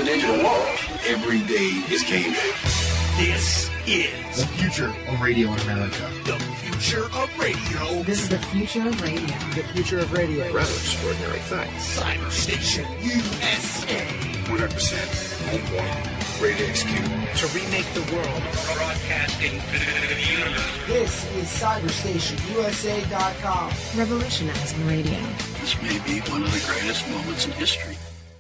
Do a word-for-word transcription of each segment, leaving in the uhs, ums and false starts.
the digital world, every day is game day. This is the future of radio in America. The future of radio. This is the future of radio. The future of radio. Rather extraordinary things. Cyber Station U S A. one hundred percent on point. Ready to execute. To remake the world. Broadcasting to the universe. This is cyber station U S A dot com. Revolutionizing radio. This may be one of the greatest moments in history.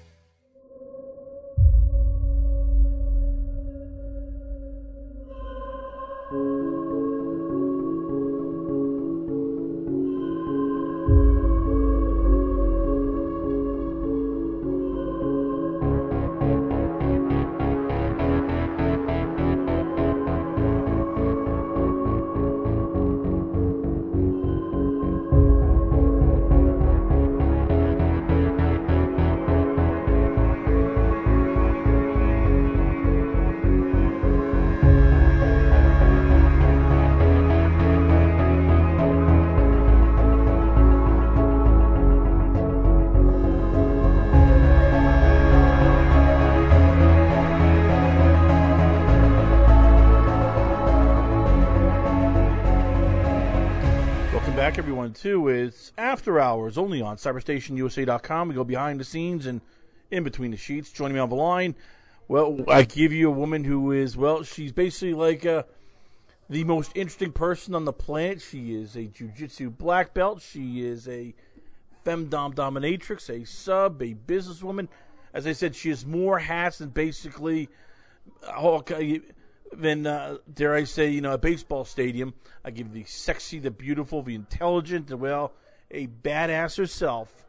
Too, it's After Hours, only on cyber station U S A dot com. We go behind the scenes and in between the sheets. Joining me on the line, well, I give you a woman who is, well, she's basically like uh, the most interesting person on the planet. She is a jiu-jitsu black belt. She is a femdom dominatrix, a sub, a businesswoman. As I said, she has more hats than basically oh, okay, than, uh, dare I say, you know, a baseball stadium. I give the sexy, the beautiful, the intelligent, and, well, a badass herself.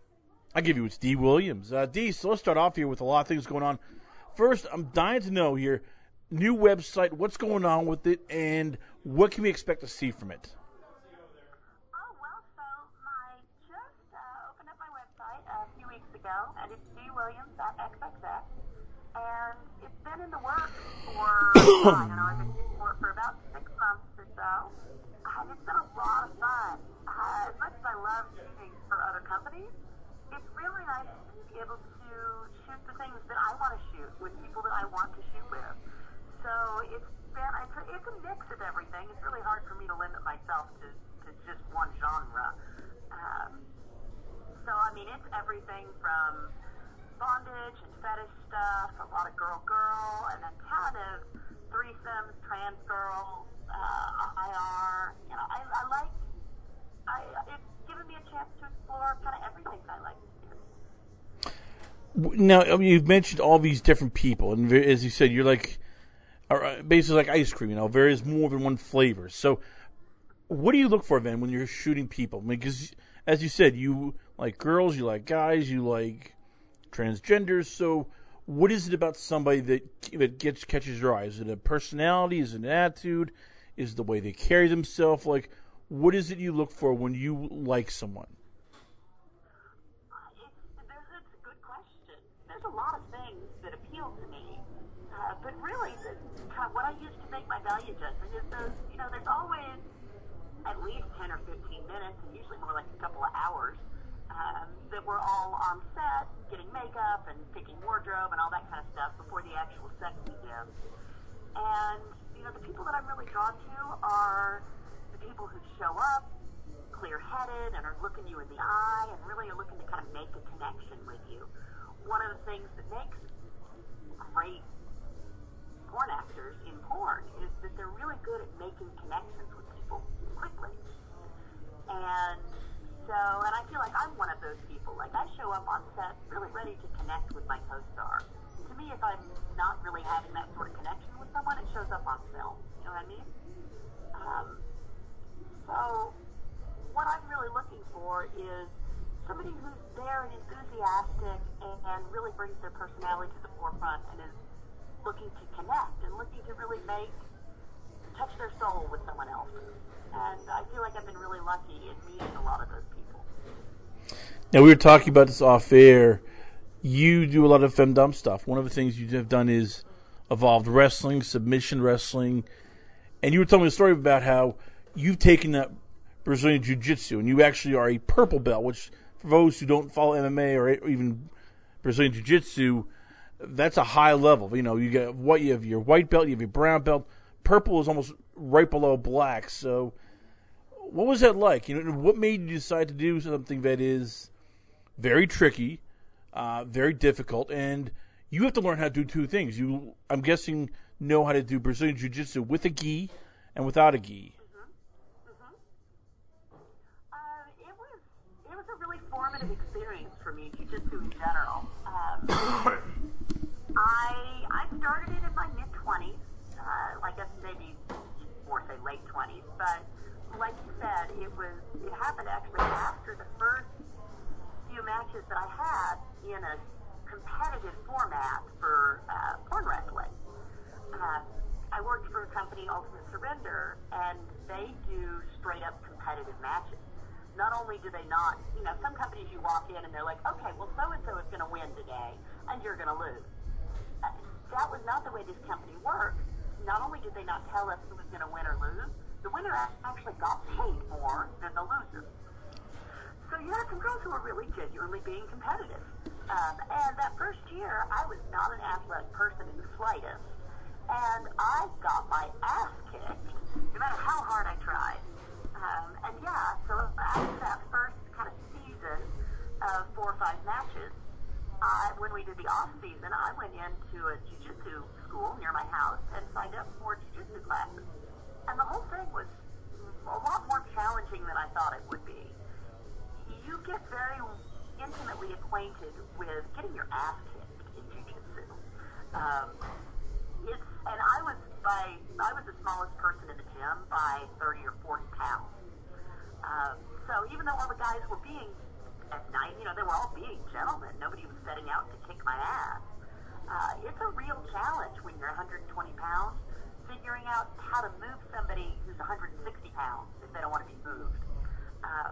I give you it's Dee Williams. Uh, Dee, so let's start off here with a lot of things going on. First, I'm dying to know here, new website, what's going on with it, and what can we expect to see from it? Oh, well, so I just uh, opened up my website a few weeks ago, and it's dee williams dot x x x, and it's been in the works for, I don't know, I've been for, for about six months or so, and it's been a lot of fun. Uh, as much as I love shooting for other companies, it's really nice to be able to shoot the things that I want to shoot with people that I want to shoot with. So it's been, it's a, it's a mix of everything. It's really hard for me to limit myself to, to just one genre. Um, so, I mean, it's everything from bondage and fetish stuff, a lot of girl-girl, and then kind of threesomes, trans girl, uh, I R. You know, I, I like, I, it's given me a chance to explore kind of everything that I like to do. Now, I mean, you've mentioned all these different people, and as you said, you're like, basically like ice cream, you know, there is more than one flavor. So what do you look for, then, when you're shooting people? I mean, because, as you said, you like girls, you like guys, you like transgenders. So what is it about somebody that that gets catches your eye? Is it a personality? Is it an attitude? Is it the way they carry themselves? Like, what is it you look for when you like someone? It's a good question. There's a lot of things that appeal to me, uh, but really, the, kind of what I use to make my value judgment is those, you know, there's always at least ten or fifteen minutes, and usually more like a couple of hours, um, that we're all on set, getting makeup and picking wardrobe and all that kind of stuff before the actual set begins. And, you know, the people that I'm really drawn to are the people who show up clear-headed and are looking you in the eye and really are looking to kind of make a connection with you. One of the things that makes great porn actors in porn is that they're really good at making connections with people quickly. And so, and I feel like I'm one of those people. Like, I show up on set really ready to connect with my co-star. To me, if I'm not really having that sort of connection with someone, it shows up on film. You know what I mean? Um, so, what I'm really looking for is somebody who's there and enthusiastic and, and really brings their personality to the forefront and is looking to connect and looking to really make, touch their soul with someone else. And I feel like I've been really lucky in meeting a lot of those people. Now, we were talking about this off air. You do a lot of femdom stuff. One of the things you have done is evolved wrestling, submission wrestling. And you were telling me a story about how you've taken that Brazilian Jiu-Jitsu, and you actually are a purple belt, which for those who don't follow M M A or even Brazilian Jiu-Jitsu, that's a high level. You know, you get what you have your white belt, you have your brown belt. Purple is almost right below black. So, what was that like? You know, what made you decide to do something that is very tricky, uh, very difficult, and you have to learn how to do two things. You, I'm guessing, know how to do Brazilian Jiu-Jitsu with a gi and without a gi. Mm-hmm. Mm-hmm. Uh, it was it was a really formative experience for me, Jiu-Jitsu in general. Um, I I started it in my mid twenties. Uh, I guess maybe more say late twenties, but like you said, it was it happened actually after the first few matches that I had in a competitive format for uh, porn wrestling. Uh, I worked for a company, Ultimate Surrender, and they do straight up competitive matches. Not only do they not, you know, some companies you walk in and they're like, okay, well, so and so is going to win today, and you're going to lose. Uh, that was not the way this company worked. Not only did they not tell us who was going to win or lose, the winner actually got paid more than the loser. So you had some girls who were really genuinely being competitive. Um, and that first year, I was not an athletic person in the slightest. And I got my ass kicked, no matter how hard I tried. Um, and yeah, so after that first kind of season of four or five matches, I, when we did the off season, I went into a jiu-jitsu school near my house and signed up for jiu-jitsu classes. And the whole thing was a lot more challenging than I thought it would be. You get very intimately acquainted with getting your ass kicked in jiu-jitsu. Um, it's, and I was by, I was the smallest person in the gym by thirty or forty pounds. Um, so even though all the guys were being, at night, you know, they were all being gentlemen. Nobody was setting out to kick my ass. Uh, it's a real challenge when you're one hundred twenty pounds, figuring out how to move somebody who's one hundred sixty pounds if they don't want to be moved. Um,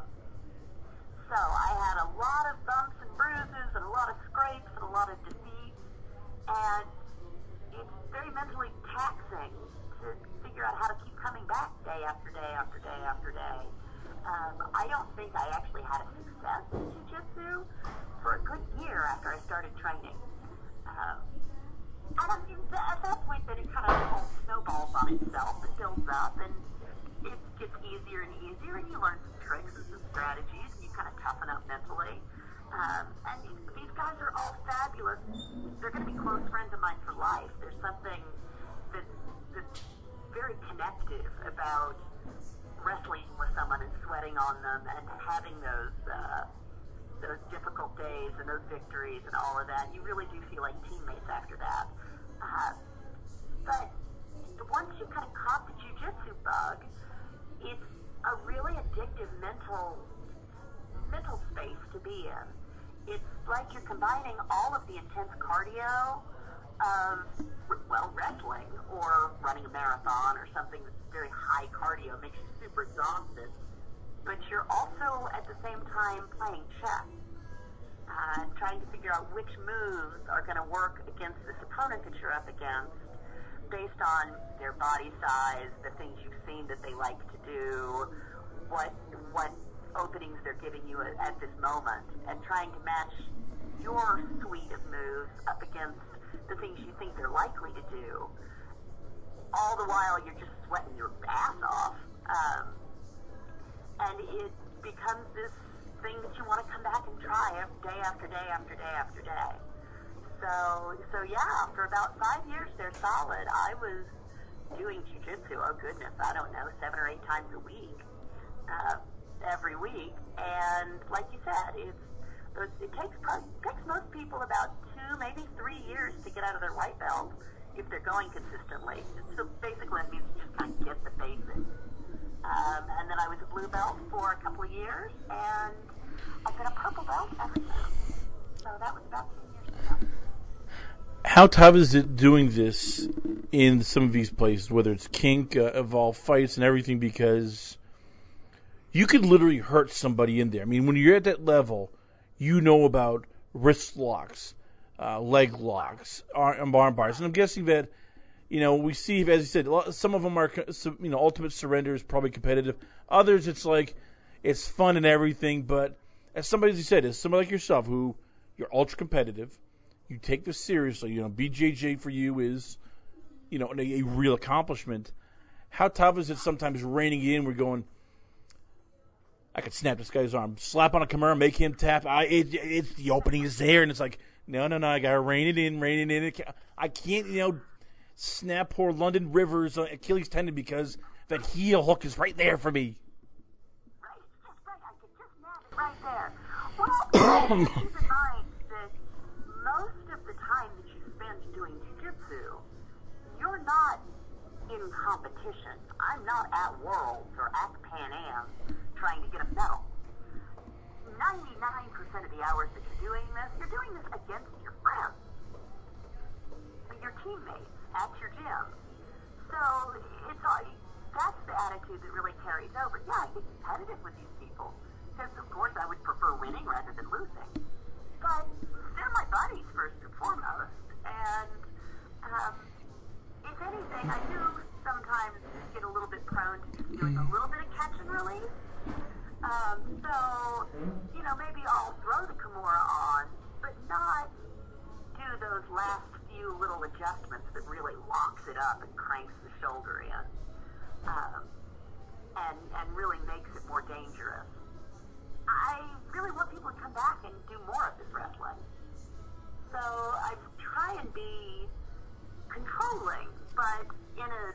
So I had a lot of bumps and bruises and a lot of scrapes and a lot of defeats, and it's very mentally taxing to figure out how to keep coming back day after day after day after day. Um, I don't think I actually had a success in jiu-jitsu for a good year after I started training. Um, and I mean, at that point, then it kind of all snowballs on itself. It builds up, and it gets easier and easier, and you learn some tricks and some strategies, and you kind of toughen up mentally. Um, and these, these guys are all fabulous. They're going to be close friends of mine for life. There's something that's, that's very connective about wrestling with someone and sweating on them and having those uh, those difficult days and those victories and all of that. You really do feel like teammates after that. Uh, but once you kind of caught the jiu-jitsu bug, it's a really addictive mental mental space to be in. It's like you're combining all of the intense cardio of, well, wrestling or running a marathon or something that's very high cardio, makes you super exhausted, but you're also at the same time playing chess, uh, trying to figure out which moves are going to work against this opponent that you're up against based on their body size, the things you've seen that they like to do, what what openings they're giving you at, at this moment, and trying to match your suite of moves up against the things you think they're likely to do. All the while, you're just sweating your ass off. Um, and it becomes this thing that you want to come back and try day after day after day after day. So, so yeah, for about five years there solid, I was doing jiu-jitsu, oh goodness, I don't know, seven or eight times a week, uh, every week. And like you said, it's, it takes, it takes most people about two, maybe three years to get out of their white belt if they're going consistently. So basically it means you just kind of get the basics. Um, and then I was a blue belt for a couple of years, and I've been a purple belt ever since. So that was about two years ago. How tough is it doing this in some of these places, whether it's kink, uh, Evolve Fights, and everything, because you could literally hurt somebody in there. I mean, when you're at that level, you know about wrist locks, uh, leg locks, arm, arm bars. And I'm guessing that, you know, we see, as you said, some of them are, you know, Ultimate Surrender is probably competitive. Others, it's like, it's fun and everything. But as somebody, as you said, as somebody like yourself, who you're ultra competitive, you take this seriously. You know, B J J for you is, you know, a, a real accomplishment. How tough is it sometimes reining in? We're going, I could snap this guy's arm, slap on a Kimura, make him tap. I, it, it's the opening is there, and it's like, no, no, no, I gotta rein it in, rein it in. I can't, you know, snap poor London Rivers' Achilles tendon because that heel hook is right there for me. Right, just right. I could just nab it right there. Well, keep in mind that most of the time that you spend doing jiu-jitsu, you're not in competition. I'm not at Worlds or at Pan Am trying to get a medal. ninety-nine percent of the hours that you're doing this, you're doing this against your friends, your teammates at your gym. So it's all, that's the attitude that really carries over. Yeah, I get competitive with these people because, of course, I would prefer winning rather than losing. But they're my buddies first and foremost, and um, if anything, I do sometimes get a little bit prone to just doing a little bit of catch and release. Um, so, you know, maybe I'll throw the Kimura on, but not do those last few little adjustments that really locks it up and cranks the shoulder in, um, and, and really makes it more dangerous. I really want people to come back and do more of this wrestling. So I try and be controlling, but in a,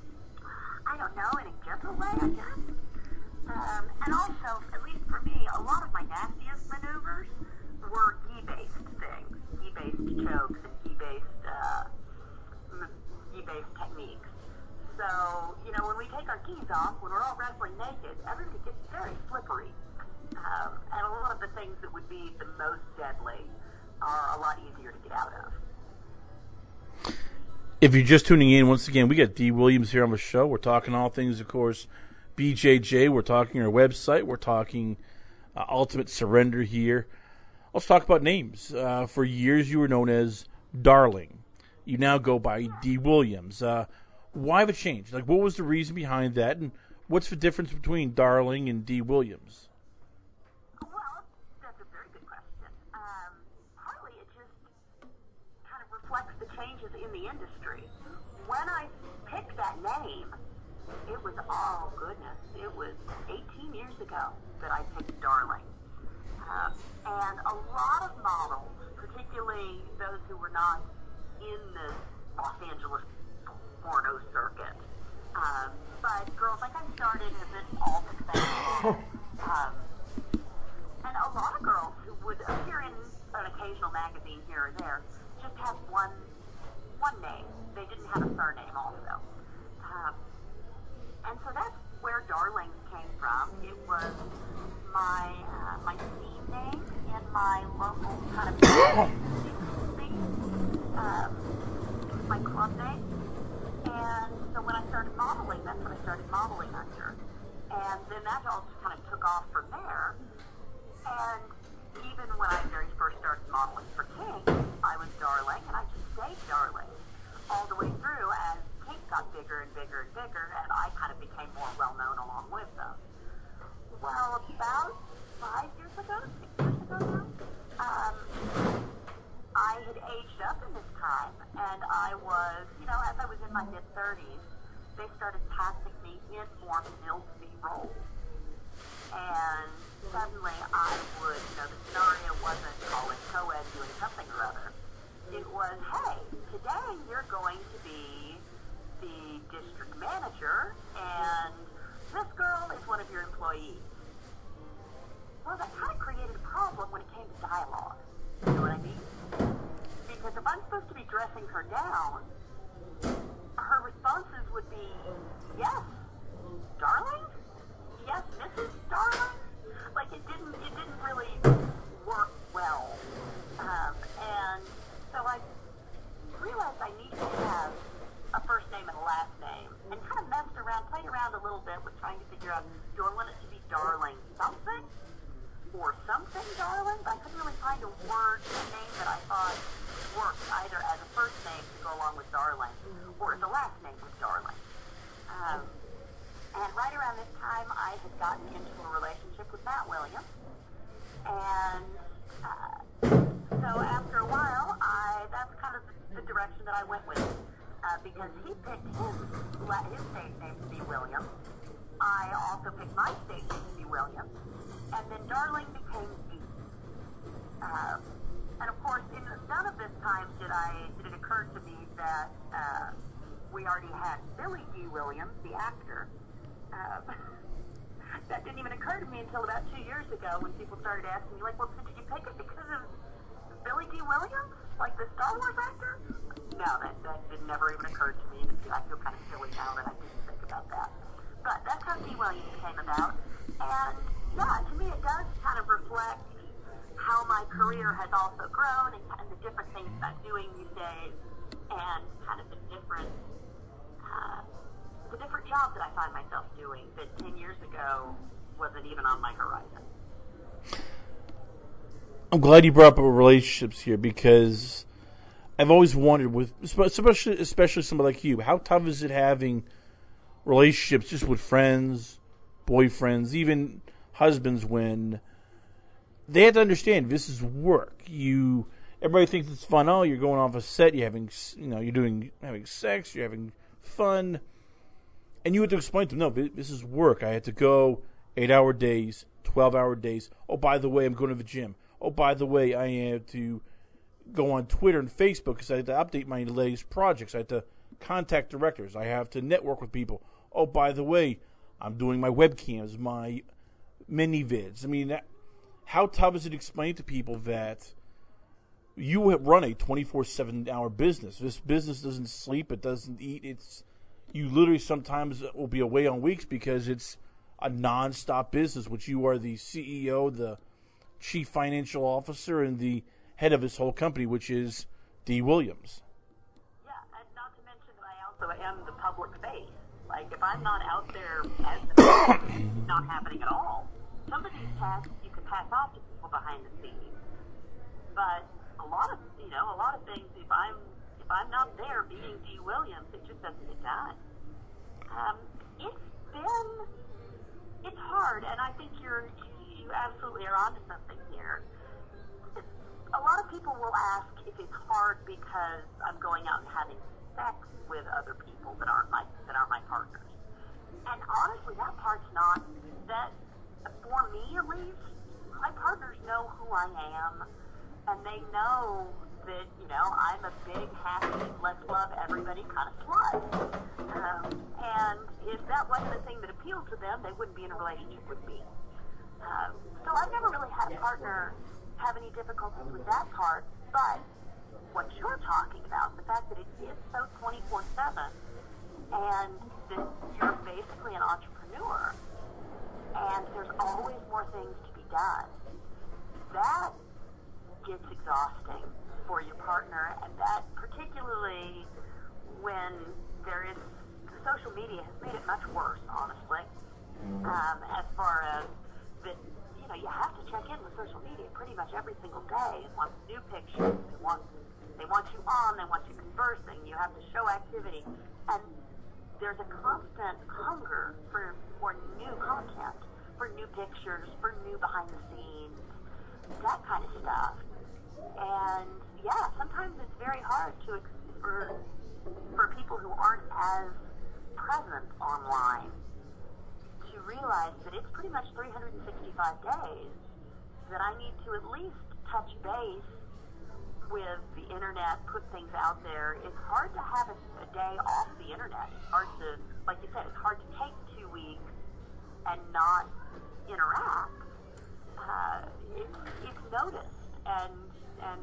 I don't know, in a gentle way, I guess. Um, and also, at least for me, a lot of my nastiest maneuvers were gi-based things, gi-based chokes and gi-based, uh, gi-based techniques. So, you know, when we take our gis off, when we're all wrestling naked, everybody gets very slippery. Um, and a lot of the things that would be the most deadly are a lot easier to get out of. If you're just tuning in, once again, we got Dee Williams here on the show. We're talking all things, of course, B J J. We're talking our website. We're talking uh, Ultimate Surrender here. Let's talk about names. Uh, for years, you were known as Darling. You now go by Dee Williams. Uh, why the change? Like, what was the reason behind that, and what's the difference between Darling and Dee Williams? Well, that's a very good question. Um, partly it just kind of reflects the changes in the industry. When I picked that name, it was, oh goodness, it was eighteen years ago that I picked Darling. Um, and a lot of models, particularly those who were not in the Los Angeles porno circuit, um, but girls like I started as an alt um, and a lot of girls who would appear in an occasional magazine here or there just have one one name. They didn't have a surname also. Um, and so that's where Darling came from. It was my uh, my scene name in my local kind of scene. Um, it was my club name. And so when I started modeling, that's when I started modeling under. And then that all just kind of took off from there. And even when I very first started modeling for King, I was Darling, and I just stayed Darling all the way through as King got bigger and bigger and bigger, and I kind of became more well-known along with them. Well, about five years ago, six years ago now, um, I had aged up in this time, and I was, you know, as I was in my mid-thirties, they started casting me in more milfy roles. And suddenly I would, you know, the scenario wasn't Colin Coed doing something or other. It was, hey, today you're going to be the district manager, and this girl is one of your employees. Well, that kind of created a problem when it came to dialogue. You know what I mean? Because if I'm supposed to be dressing her down, her responses would be, yes, Darling? Yes, Missus Darling? Like, it didn't, it didn't really work well. Um, and so I realized I needed to have a first name and a last name, and kind of messed around, played around a little bit with trying to figure out, do I want it to be Darling something? Or something Darling? But I couldn't really find a word, a name that I thought worked either as a first name to go along with Darling, or as a last name with Darling. Um, and right around this time, I had gotten into a relationship with Matt Williams. And uh, so after a while, I direction that I went with, uh, because he picked his, his stage name to be William. I also picked my stage name to be William. And then Darling became Dee. Uh, and of course, in none of this time did I did it occur to me that uh, we already had Billy Dee Williams, the actor. Uh, that didn't even occur to me until about two years ago when people started asking me, like, well, so did you pick it because of Billy Dee Williams, like the Star Wars actor? No, that, that did never even occur to me, and I feel kind of silly now that I didn't think about that. But that's how Dee Williams came about. And, yeah, to me it does kind of reflect how my career has also grown and, and the different things I'm doing these days and kind of the different, uh, the different jobs that I find myself doing that ten years ago wasn't even on my horizon. I'm glad you brought up relationships here because I've always wondered, with especially especially somebody like you, how tough is it having relationships just with friends, boyfriends, even husbands, when they have to understand this is work. You everybody thinks it's fun. Oh, you're going off a set. You're having you know you're doing having sex. You're having fun, and you have to explain to them, no, this is work. I had to go eight hour days, twelve hour days. Oh, by the way, I'm going to the gym. Oh, by the way, I have to go on Twitter and Facebook because I have to update my latest projects. I have to contact directors. I have to network with people. Oh, by the way, I'm doing my webcams, my mini vids. I mean, that, how tough is it to explain to people that you run a twenty-four seven hour business? This business doesn't sleep. It doesn't eat. It's you literally sometimes will be away on weeks because it's a nonstop business, which you are the C E O, the chief financial officer, and the head of this whole company, which is Dee Williams. Yeah, and not to mention that I also am the public face. Like, if I'm not out there as the face, it's not happening at all. Some of these tasks you can pass off to people behind the scenes, but a lot of, you know, a lot of things, if I'm if I'm not there being Dee Williams, it just doesn't get done. Um, it's been, it's hard, and I think you're, you absolutely are onto something here. It's, a lot of people will ask if it's hard because I'm going out and having sex with other people that aren't my that aren't my partners. And honestly, that part's not that. For me, at least, my partners know who I am, and they know that, you know, I'm a big, happy, let's love everybody kind of slut. Um, and if that wasn't a thing that appealed to them, they wouldn't be in a relationship with me. Um, so I've never really had a partner have any difficulties with that part, but what you're talking about, the fact that it is so twenty-four seven, and that you're basically an entrepreneur, and there's always more things to be done, that gets exhausting for your partner, and that particularly when there is, social media has made it much worse, honestly, um, as far as that, you know, you have to check in with social media pretty much every single day. It wants new pictures, it wants, they want you on, they want you conversing, you have to show activity, and there's a constant hunger for, for new content, for new pictures, for new behind the scenes, that kind of stuff. And yeah, sometimes it's very hard to for for people who aren't as present online to realize that it's pretty much three hundred sixty-five days that I need to at least touch base with the internet, put things out there. It's hard to have a, a day off the internet. It's hard to, like you said, it's hard to take two weeks and not interact. Uh, it's, it's noticed, and and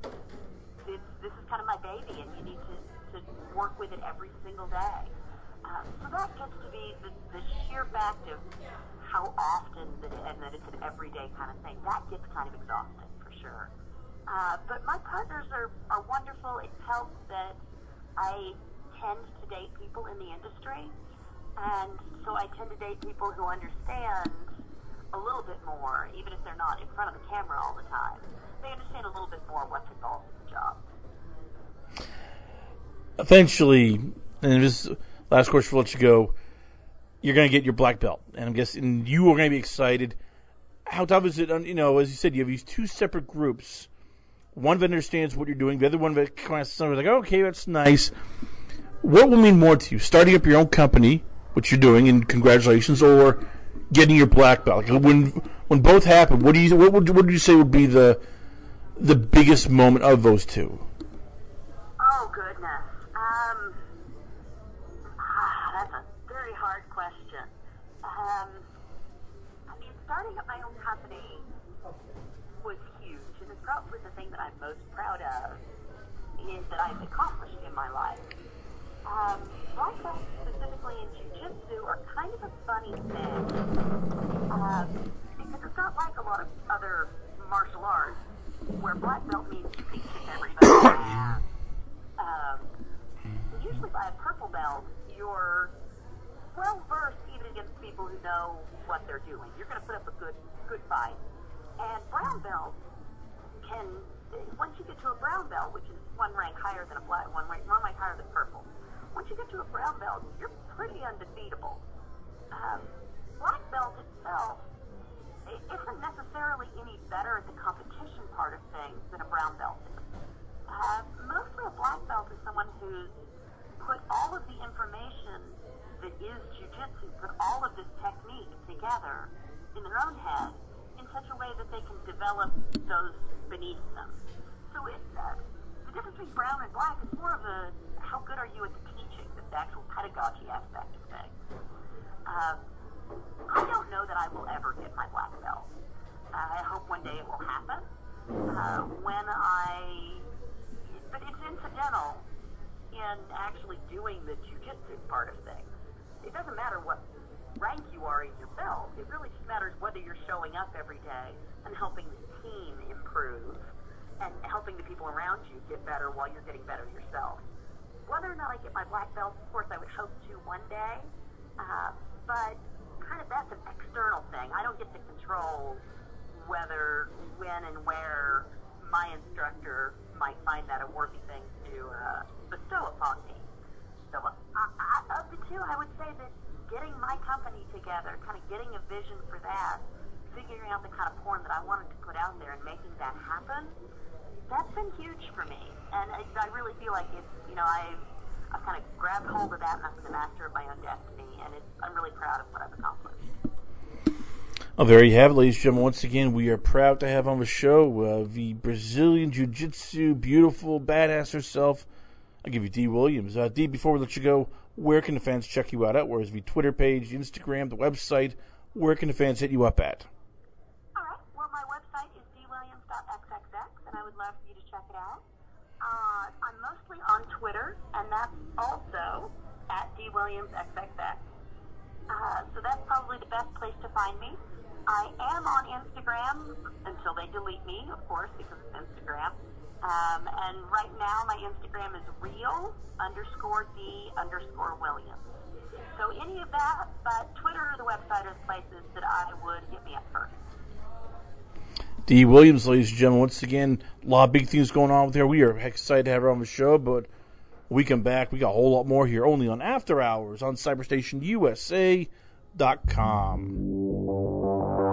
it's, this is kind of my baby, and you need to, to work with it every single day. Um, so that gets to be the, the sheer fact of how often that it, and that it's an everyday kind of thing. That gets kind of exhausting for sure. Uh, but my partners are, are wonderful. It helps that I tend to date people in the industry, and so I tend to date people who understand a little bit more, even if they're not in front of the camera all the time. They understand a little bit more what's involved in the job. Eventually, and this last question before I let you go, you're going to get your black belt, and I'm guessing you are going to be excited. How tough is it? You know, as you said, you have these two separate groups one vendor understands what you're doing, the other one kind of sounds like, okay, that's nice. What will mean more to you, starting up your own company, which you're doing, and congratulations, or getting your black belt? Like when when both happen, what do you what would what would you say would be the the biggest moment of those two? Oh goodness, um, ah, that's a very hard question. Um, I mean, starting up my own company was huge, and it's probably the thing that I'm most proud of is that I've accomplished in my life. Um, black belts, specifically in jiu-jitsu, are kind of a funny thing. Um, because it's not like a lot of other martial arts where black belt means you can kick everybody's ass. Um, usually by a purple belt, you're well-versed even against people who know what they're doing. You're going to put up a good, good fight. And brown belts can, once you get to a brown belt, which is one rank higher than a black, one rank, one rank higher than purple, once you get to a brown belt, you're pretty undefeatable. Um, black belt itself it isn't necessarily any better at the competition part of things than a brown belt is. Uh, mostly a black belt is someone who's put all of the information that is jiu-jitsu, put all of this technique together in their own head in such a way that they can develop those beneath them. So it's, uh, the difference between brown and black is more of a how good are you at the teaching, the actual pedagogy aspect of things. Um, I don't know that I will ever get my black belt. Uh, I hope one day it will happen. Uh, when I, but it's incidental in actually doing the jiu-jitsu part of things. It doesn't matter what rank you are in your belt. It really just matters whether you're showing up every day and helping the team improve and helping the people around you get better while you're getting better yourself. Whether or not I get my black belt, of course, I would hope to one day, uh, but kind of that's an external thing. I don't get to control whether, when, and where my instructor might find that a worthy thing to uh, bestow upon me. So I, I, of the two, I would say that getting my company together, kind of getting a vision for that, figuring out the kind of porn that I wanted to put out there and making that happen, that's been huge for me. And I, I really feel like it's, you know, I've, I've kind of grabbed hold of that and I've been the master of my own destiny. And it's, I'm really proud of what I've accomplished. Oh, there you have it, ladies and gentlemen. Once again, we are proud to have on the show uh, the Brazilian Jiu-Jitsu, beautiful, badass herself. I'll give you Dee Williams. Uh, Dee, before we let you go, where can the fans check you out at? Where's the Twitter page, Instagram, the website? Where can the fans hit you up at? All right. Well, my website is d williams dot x x x, and I would love for you to check it out. Uh, I'm mostly on Twitter, and that's also at d williams x x x. Uh, so that's probably the best place to find me. I am on Instagram until they delete me, of course, because it's Instagram. Um, and right now my Instagram is real underscore D underscore Williams. So any of that, but Twitter or the website are the places that I would hit me up first. Dee Williams, ladies and gentlemen, once again, a lot of big things going on with her. We are excited to have her on the show, but when we come back, we got a whole lot more here only on After Hours on Cyberstation U S A dot com.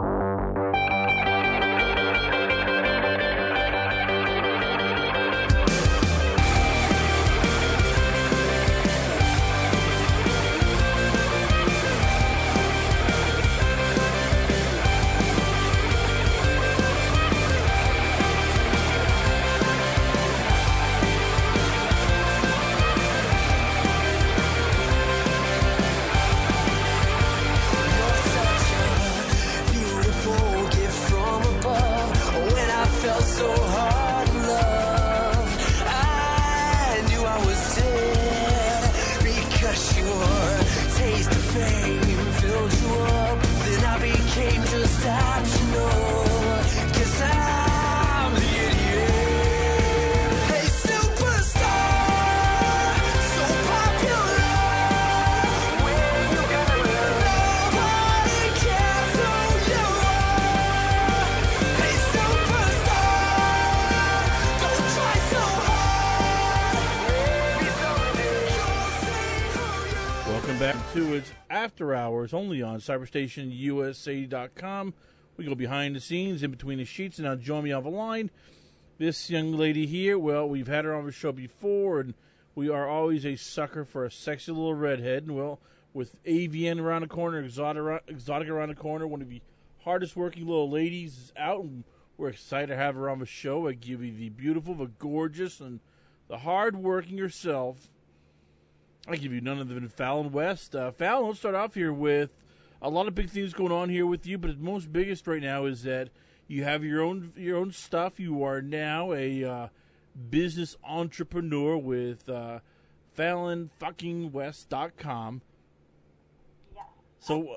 To its After Hours only on Cyberstation U S A dot com. We go behind the scenes, in between the sheets, and now join me on the line This young lady here, well, we've had her on the show before, and we are always a sucker for a sexy little redhead. And, well, with A V N around the corner, Exotic, Exotic around the corner, one of the hardest working little ladies is out, and we're excited to have her on the show. I give you the beautiful, the gorgeous, and the hard-working herself. I give you none other than Fallon West. Uh, Fallon, let's start off here with a lot of big things going on here with you, but the most biggest right now is that you have your own your own stuff. You are now a uh, business entrepreneur with uh, Fallon fucking West dot com. Yes. So,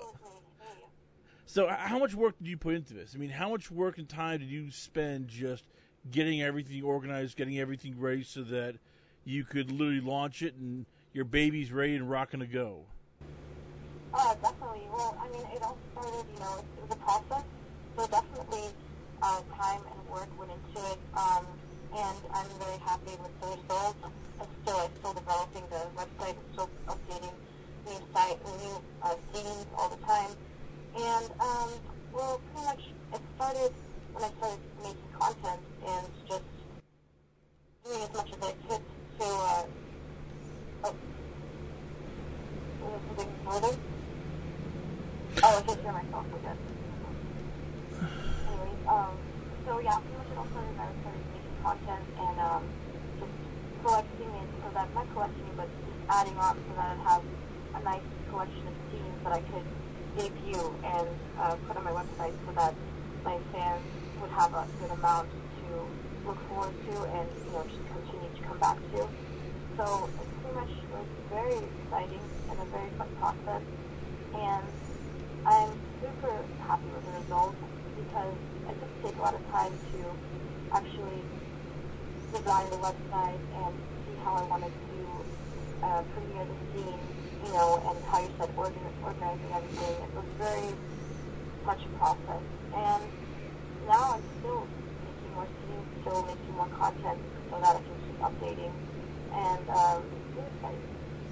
so how much work did you put into this? I mean, how much work and time did you spend just getting everything organized, getting everything ready so that you could literally launch it and your baby's ready and rocking to go? Uh, definitely. Well, I mean, it all started, you know, it was a process. So definitely uh, time and work went into it, um, and I'm very happy with the results. I'm still, I'm still developing the website, I'm still updating new site, new uh, themes all the time. And, um, well, pretty much it started when I started making content and just doing as much as I could to, uh, oh, something further. Oh, I just hear myself again. Anyways, um, so yeah, pretty much it all started, I started making content and, um, just collecting it so that, not collecting it, but just adding on so that I'd have a nice collection of scenes that I could debut and, uh, put on my website so that my fans would have a good amount to look forward to and, you know, just continue to come back to. So it pretty much was very exciting and a very fun process, and I'm super happy with the results because it did take a lot of time to actually design the website and see how I wanted to uh, premiere the scene, you know, and how you said organ- organizing everything. It was very much a process, and now I'm still making more scenes, still making more content so that I can keep updating, and um, it's really exciting.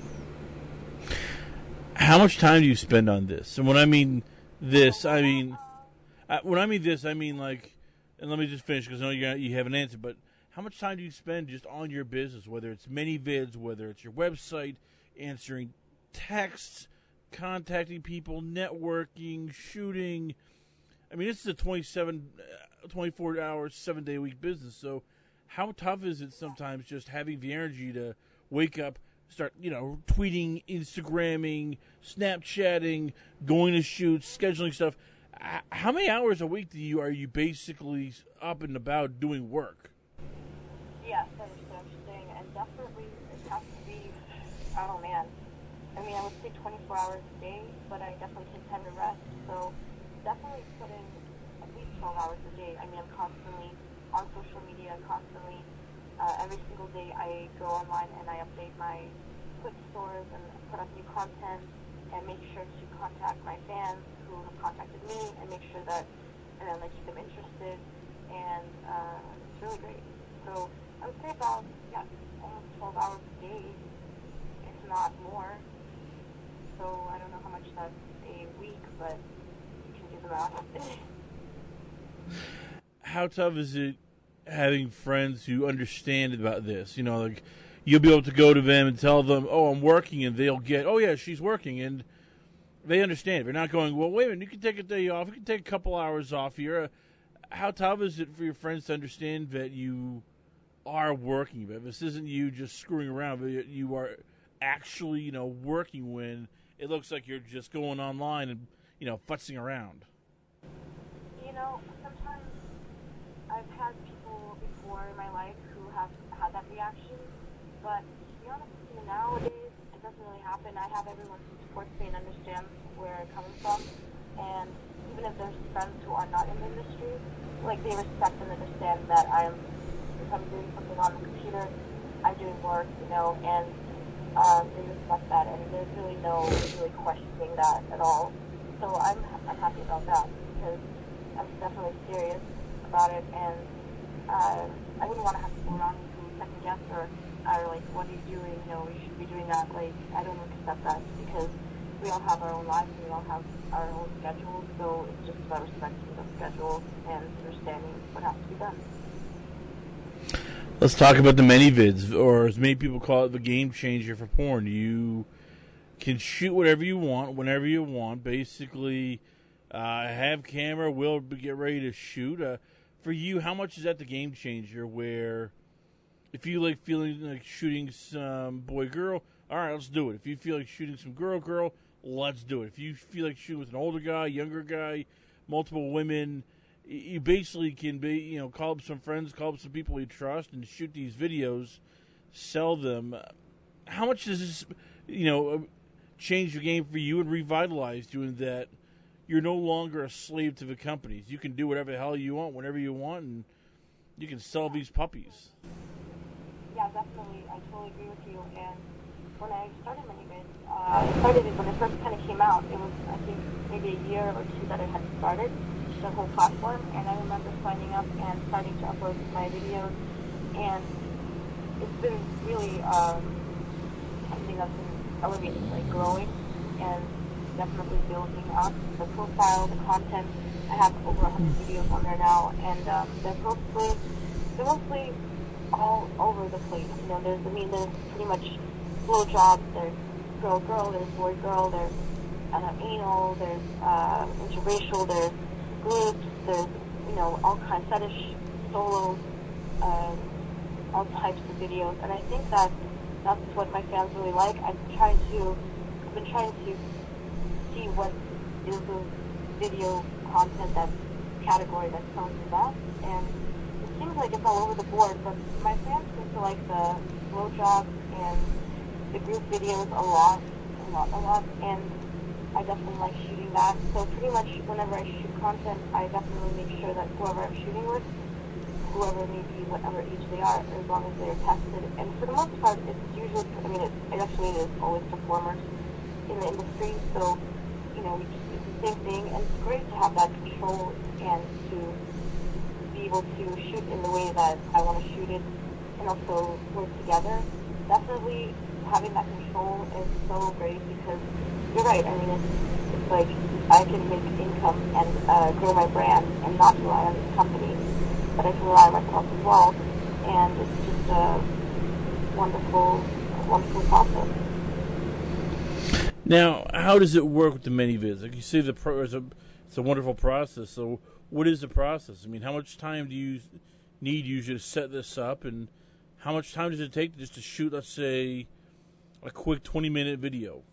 How much time do you spend on this? And when I mean this, I mean uh, when I mean this, I mean like, and let me just finish because I know you you have an answer. But how much time do you spend just on your business? Whether it's mini vids, whether it's your website, answering texts, contacting people, networking, shooting. I mean, this is a twenty-seven, twenty-four hour, seven day a week business. So, how tough is it sometimes just having the energy to wake up, start, you know, tweeting, Instagramming, Snapchatting, going to shoots, scheduling stuff? How many hours a week do you are you basically up and about doing work? Yes, I understand what you're saying, and definitely it has to be, oh man, I mean, I would say twenty-four hours a day, but I definitely take time to rest, so definitely put in at least twelve hours a day. I mean, I'm constantly on social media, constantly, uh, every single day I go online and I update my quick stores and put up new content and make sure to contact my fans who have contacted me and make sure that, and then I keep them interested, and uh, it's really great. So I would say about, yeah, almost twelve hours a day, if not more. So I don't know how much that's a week, but you can do the math. How tough is it having friends who understand about this? You know, like you'll be able to go to them and tell them, "Oh, I'm working," and they'll get, "Oh yeah, she's working," and they understand. They're not going, "Well, wait a minute, you can take a day off. You can take a couple hours off here." How tough is it for your friends to understand that you are working? But this isn't you just screwing around, but you are actually, you know, working when it looks like you're just going online and, you know, futzing around. You know, sometimes I've had people before in my life who have had that reaction, but to be honest with you, nowadays it doesn't really happen. I have everyone who supports me and understands where I'm coming from, and even if there's friends who are not in the industry, like they respect and understand that I'm, if I'm doing something on the computer, I'm doing work, you know, and um, they respect that, and there's really no really questioning that at all. So I'm I'm happy about that because I'm definitely serious about it, and uh, I wouldn't want to have people around me who second guess or are like, "What are you doing? You know, we should be doing that." Like, I don't accept that because we all have our own lives, and we all have our own schedules. So it's just about respecting the schedule and understanding what has to be done. Let's talk about the ManyVids, or as many people call it, the game changer for porn. You can shoot whatever you want, whenever you want. Basically, uh, have camera, will get ready to shoot. Uh, for you, how much is that the game changer? Where if you like feeling like shooting some boy girl, all right, let's do it. If you feel like shooting some girl girl, let's do it. If you feel like shooting with an older guy, younger guy, multiple women, you basically can be, you know, call up some friends, call up some people you trust, and shoot these videos, sell them. How much does this, you know, change the game for you and revitalize you in that you're no longer a slave to the companies? You can do whatever the hell you want, whenever you want, and you can sell these puppies. Yeah, definitely. I totally agree with you. And when I started ManyVids, uh, I started it when it first kind of came out. It was, I think, maybe a year or two that it had started, the whole platform. And I remember signing up and starting to upload my videos. And it's been really um, something that's been elevating, like growing and definitely building up the profile, the content. I have over one hundred videos on there now, and um, they're mostly, they're mostly all over the place. You know, there's, I mean, there's pretty much blowjobs, there's girl-girl, there's boy-girl, there's uh, anal, there's uh, interracial, there's groups, there's, you know, all kinds of fetish, solos, um, all types of videos. And I think that that's what my fans really like. I've tried to, I've been trying to see what is the video content, that category that sells the best, and it seems like it's all over the board, but my fans seem to like the blowjobs and the group videos a lot, a lot, a lot, and I definitely like shooting that. So pretty much whenever I shoot content, I definitely make sure that whoever I'm shooting with, whoever may be, whatever age they are, as long as they're tested. And for the most part, it's usually, I mean, it, it actually is always performers in the industry, so, you know, we just do the same thing, and it's great to have that control and to be able to shoot in the way that I want to shoot it, and also work together. Definitely having that control is so great, because you're right, I mean, it's, it's like I can make income and uh, grow my brand and not rely on this company, but I can rely on myself as well, and it's just a wonderful, wonderful process. Now, how does it work with the ManyVids? Like you say, the pro is a, it's a wonderful process. So, what is the process? I mean, how much time do you need usually to set this up, and how much time does it take just to shoot, let's say, a quick twenty-minute video?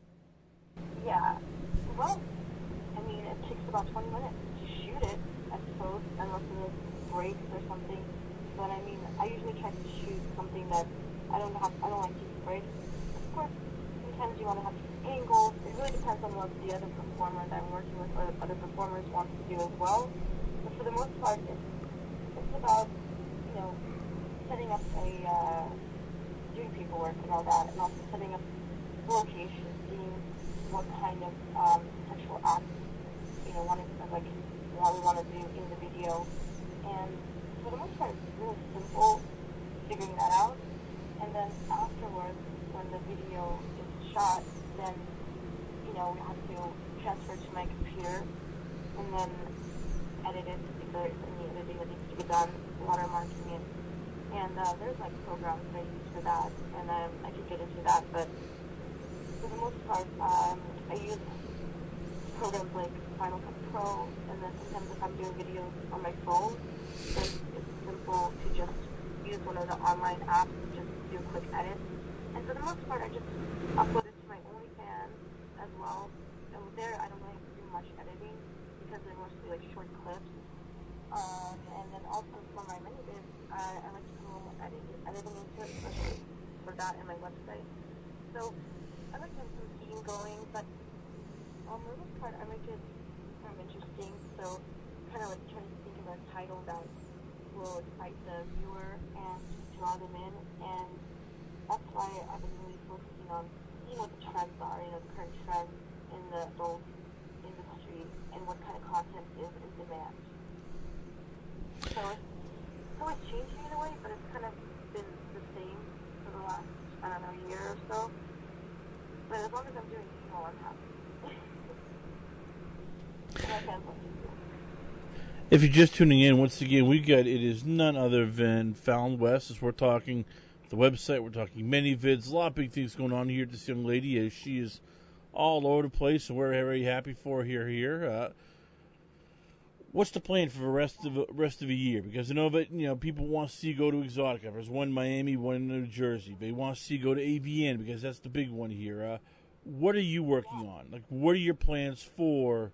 Yeah, well, I mean, it takes about twenty minutes to shoot it, I suppose, unless there's breaks or something. But I mean, I usually try to shoot something that I don't have. I don't like to use breaks. Of course, sometimes you want to have angles. It really depends on what the other performer that I'm working with or other performers want to do as well. But for the most part, it's, it's about, you know, setting up a, uh, doing paperwork and all that, and also setting up location, seeing what kind of um, sexual acts, you know, wanting to, like, what we want to do in the video. And for the most part, it's really simple figuring that out. And then afterwards, when the video is shot, then, you know, we have to transfer it to my computer and then edit it if there's any editing that needs to be done, watermarking it. And uh, there's like programs that I use for that, and um, I can get into that. But for the most part, um, I use programs like Final Cut Pro, and then sometimes if I'm doing videos on my phone, then it's simple to just use one of the online apps to just do a quick edit. And for the most part, I just upload it to my OnlyFans as well. And there, I don't really have to do much editing because they're mostly like short clips. Um, and then also for my ManyVids, uh, I like to do a little editing, editing into it, especially for that and my website. So I like to have some theme going, but um, for the most part, I make it kind of interesting. So kind of like trying to think of a title that will excite the viewer and draw them in. And that's why I've been really focusing on seeing what the trends are, you know, the current trends in the adult industry and what kind of content is in demand. So it's, it's always changing in a way, but it's kind of been the same for the last, I don't know, year or so. But as long as I'm doing well, I'm happy. And my fans like it too. If you're just tuning in, once again, we got it is none other than Fallon West. As we're talking the website, we're talking many vids, a lot of big things going on here. This young lady, as she is all over the place, and we're very happy for her here. Uh, what's the plan for the rest of the rest of the year? Because I know that you know people want to see you go to Exotica. There's one in Miami, one in New Jersey. They want to see you go to A V N because that's the big one here. Uh, what are you working on? Like, what are your plans for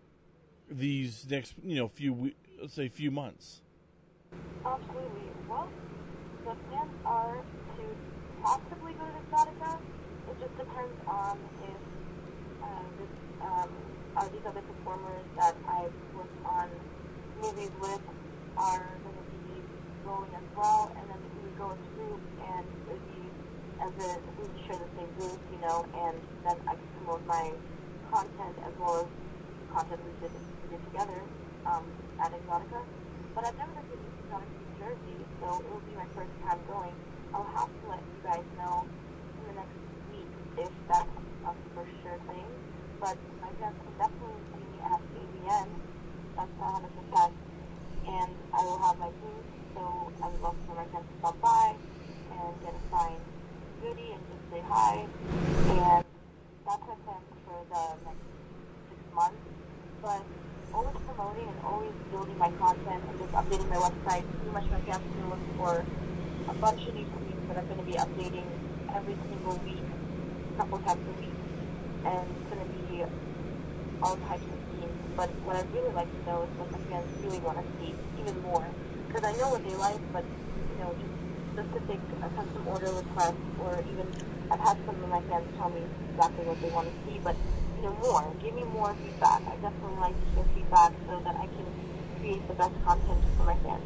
these next, you know, few we- let's say few months? Absolutely. Well, the plans are to possibly go to Exotica. It just depends on if uh, this, um, uh, these other performers that I've worked on movies with are going to be going as well, and then we would go as a group, and it would be as a, we would share the same booth, you know, and then I could promote my content as well as content we did, we did together um, at Exotica. But I've never been to Exotica, New Jersey, so it will be my first time going. I'll have to let you guys know in the next week if that's a for sure thing. But my guess will definitely see me at A V N. That's one hundred percent. And I will have my booth, so I would love for my friends to stop by and get a signed goodie and just say hi. And that's my plan for the next six months. But always promoting and always building my content and just updating my website. Pretty much my guests can look for a bunch of new tweets that I'm going to be updating every single week, a couple times a week. And it's going to be all types of themes. But what I'd really like to know is what my fans really want to see even more. Because I know what they like, but, you know, just specific uh, custom order requests, or even I've had some of my fans tell me exactly what they want to see, but you know, more. Give me more feedback. I definitely like to hear feedback so that I can create the best content for my fans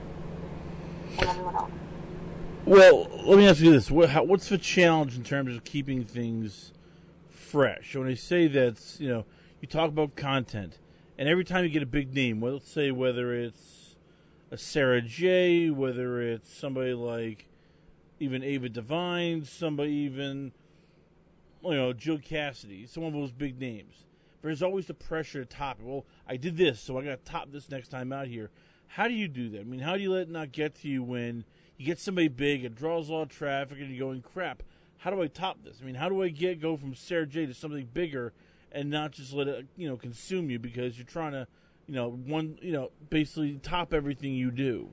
and everyone else. Well, let me ask you this: what, how, what's the challenge in terms of keeping things fresh? When I say that, you know, you talk about content, and every time you get a big name, well, let's say whether it's a Sarah J, whether it's somebody like even Ava Devine, somebody even, you know, Jill Cassidy, some of those big names. There's always the pressure to top it. Well, I did this, so I got to top this next time out here. How do you do that? I mean, how do you let it not get to you when you get somebody big, it draws a lot of traffic, and you're going, crap, how do I top this? I mean, how do I get go from Sarah J to something bigger and not just let it, you know, consume you because you're trying to, you know, one, you know, basically top everything you do?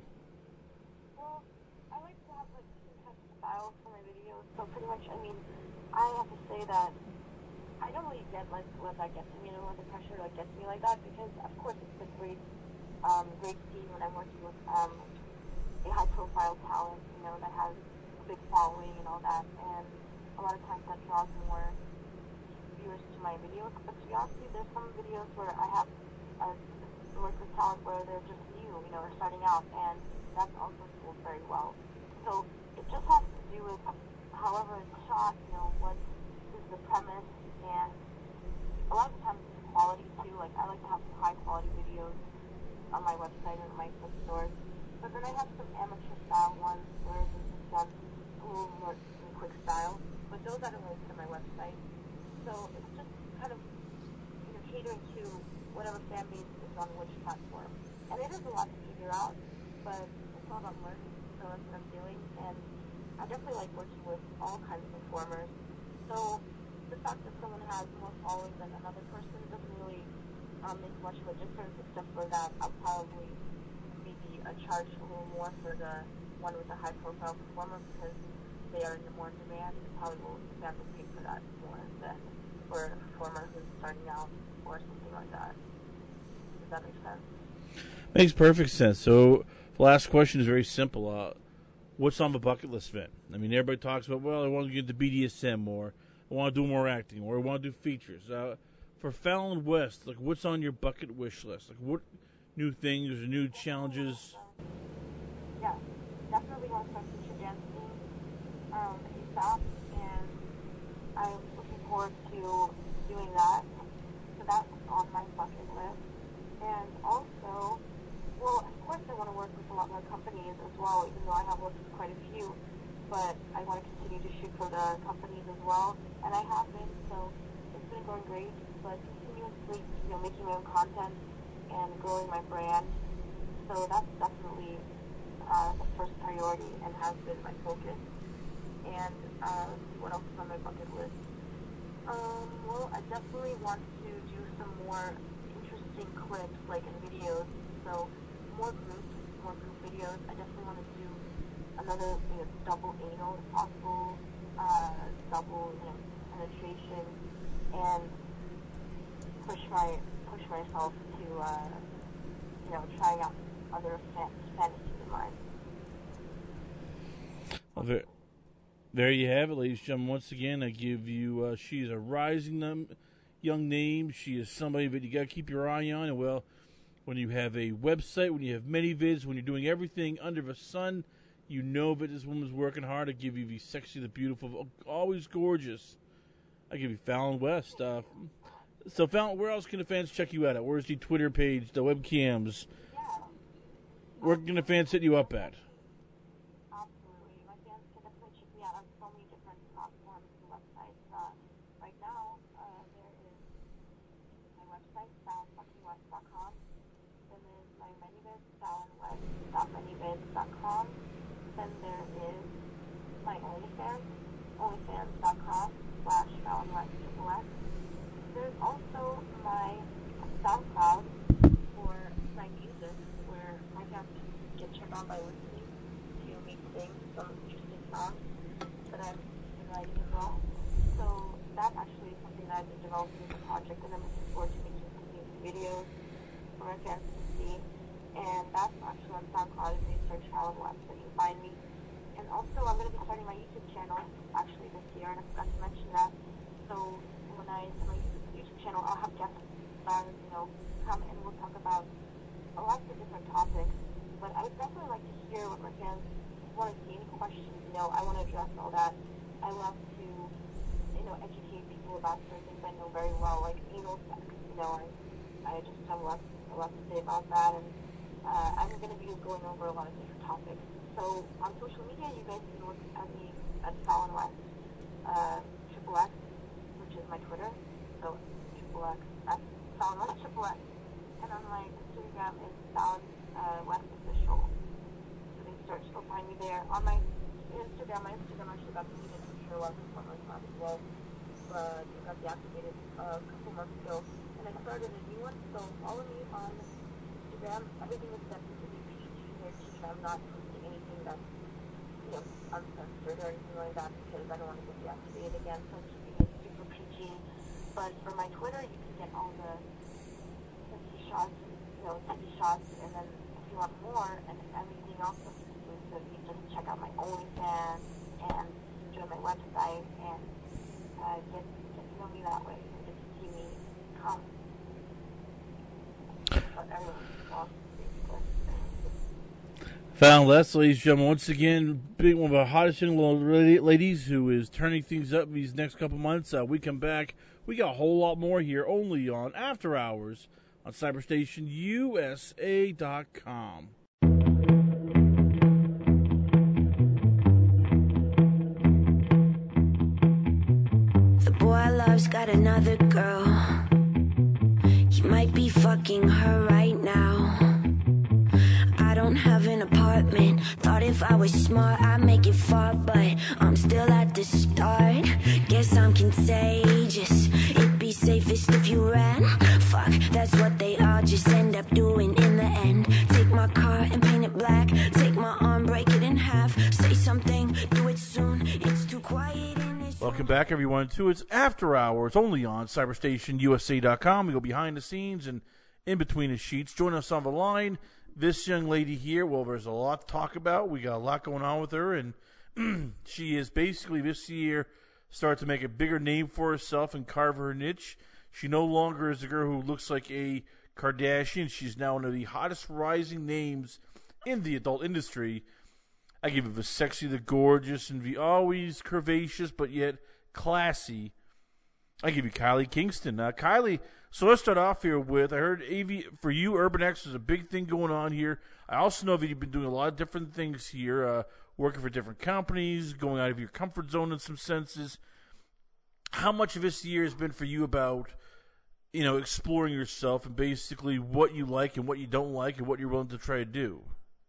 Well, I like to have, like, different types of styles for my videos, so pretty much, I mean, I have to say that I don't really get, like, let that get to me, you know, let the pressure, like, get to me like that, because, of course, it's a great, um, great scene when I'm working with, um, a high-profile talent, you know, that has a big following and all that, and a lot of times that draws more viewers to my videos. But to be honest with you, there's some videos where I have uh, work with talent where they're just new, you know, or starting out, and that's also sold very well. So it just has to do with however it's shot, you know, what is the premise, and a lot of times it's quality too. Like, I like to have some high-quality videos on my website and my flip stores. But then I have some amateur style ones where it's just done a little more in quick style. But those are the links to my website. So it's just kind of, you know, catering to whatever fan base is on which platform. And it is a lot to figure out, but it's all about learning. So that's what I'm doing. And I definitely like working with all kinds of performers. So the fact that someone has more followers than another person doesn't really um, make much of a difference, except for that I'll probably maybe uh, charge a little more for the one with the high-profile performer because they are in more demand, and probably will stand to pay for that more than for a performer who's starting out or something like that. Does that make sense? Makes perfect sense. So the last question is very simple. Uh, what's on the bucket list, Vin? I mean, everybody talks about, well, I want to get into B D S M, or I want to do more acting, or I want to do features. Uh, for Fallon West, like, what's on your bucket wish list? Like, what new things or new challenges? Yeah, definitely want to start feature dancing um, ASAP, and I'm looking forward to doing that. So that's on my bucket list. And also, well, of course I want to work with a lot more companies as well, even though I have worked with quite a few, but I want to continue to shoot for the companies as well, and I have been, so it's been going great, but continuously, you know, making my own content and growing my brand So that's definitely uh, the first priority and has been my focus. And uh, what else is on my bucket list? Um, well, I definitely want to do some more interesting clips, like in videos. So more groups, more group videos. I definitely want to do another, you know, double anal if possible, uh, double, you know, penetration, and push my push myself to, uh, you know, trying out other fan- fantasies of mine. Well, there, there you have it, ladies and gentlemen. Once again, I give you, uh, she is a rising num- young name. She is somebody that you got to keep your eye on. And, well, when you have a website, when you have many vids, when you're doing everything under the sun, you know that this woman's working hard. I give you the sexy, the beautiful, always gorgeous. I give you Fallon West. Uh, so, Fallon, where else can the fans check you out at? Where's the Twitter page, the webcams? Yeah. Where can the fans hit you up at? Absolutely. My fans can definitely check me out on so many different platforms and websites. Uh, right now, uh, there is my website, fallon fucking west dot com. Then there's my ManyVids, fallon west dot manyvids dot com. Then there is my OnlyFans, onlyfans dot com slash fallon west triple x. There's also my SoundCloud for my music, where my fans can check out by listening to me sing some interesting songs that I've been writing as well. So that's actually something that I've been developing as a project, and I'm looking forward to making some new videos for my fans to see. And that's actually on SoundCloud. If you search Fallon West, then you can find me. And also, I'm going to be starting my YouTube channel actually this year, and I forgot to mention that. So when I start my YouTube channel, I'll have guests that, you know, come and we'll talk about a lot of different topics. But I would definitely like to hear what my fans want to see, any questions. You know, I want to address all that. I love to, you know, educate people about certain things I know very well, like anal sex. You know, I, I just have a lot, a lot to say about that, and uh, I'm going to be going over a lot of different topics. So on social media, you guys can look at me at Fallon West, uh, triple X, which is my Twitter. So triple X, that's Fallon West triple X. And on my Instagram is Fallon uh, West Official. So they search, they'll find me there. On my Instagram, my Instagram actually got deleted from sure a lot of people on my time as well. But it got deactivated uh, a couple months ago. And I started a new one, so follow me on Instagram. Everything is set to be P G thirteen. I'm not posting anything that's, you know, uncensored or anything like that because I don't want to get deactivated again. So I'm keeping it super P G. But for my Twitter, you can get all the sexy shots, you know, sexy shots, and then if you want more and everything else that's exclusive, you just check out my OnlyFans and join my website and uh, get, get to know me that way and get to see me come. But everyone's awesome, basically. Fallon West, ladies and gentlemen, once again, being one of our hottest young little ladies who is turning things up these next couple months. Uh, we come back. We got a whole lot more here only on After Hours on Cyberstation U S A dot com. The boy I love's got another girl. He might be fucking her right now. I don't have an apartment. Thought if I was smart I'd make it far, but I'm still at the start. Guess I'm contagious. It'd be safest if you ran. Fuck, that's what they all just end up doing in the end. Take my car and paint it black. Take my arm, break it in half. Say something, do it soon. It's too quiet in this. Welcome back, everyone, to It's After Hours, only on Cyberstation U S A dot com. We go behind the scenes and in between the sheets. Join us on the line. This young lady here, well, there's a lot to talk about. We got a lot going on with her, and she is basically this year started to make a bigger name for herself and carve her niche. She no longer is a girl who looks like a Kardashian. She's now one of the hottest rising names in the adult industry. I give it the sexy, the gorgeous, and the always curvaceous, but yet classy. I give you Kylie Kingston. Uh, Kylie, so let's start off here with, I heard A V, for you, Urban X is a big thing going on here. I also know that you've been doing a lot of different things here, uh, working for different companies, going out of your comfort zone in some senses. How much of this year has been for you about you know, exploring yourself and basically what you like and what you don't like and what you're willing to try to do?